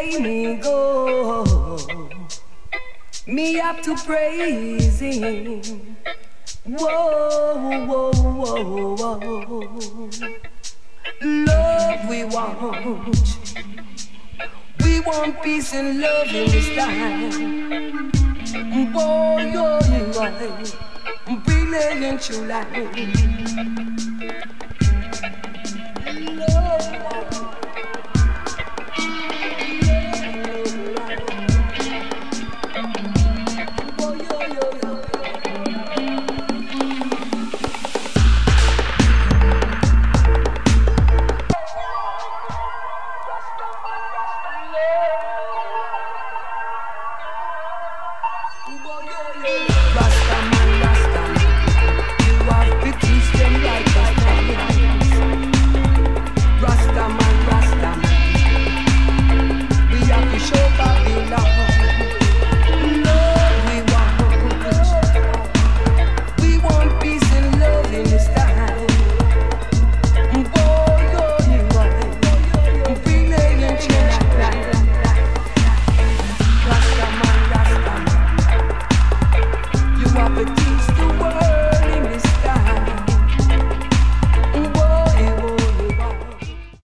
way me go, me have to praise him. Whoa, whoa, whoa, whoa. Love we want. We want peace and love in this time. Boy, you're right. Brilliant, you like.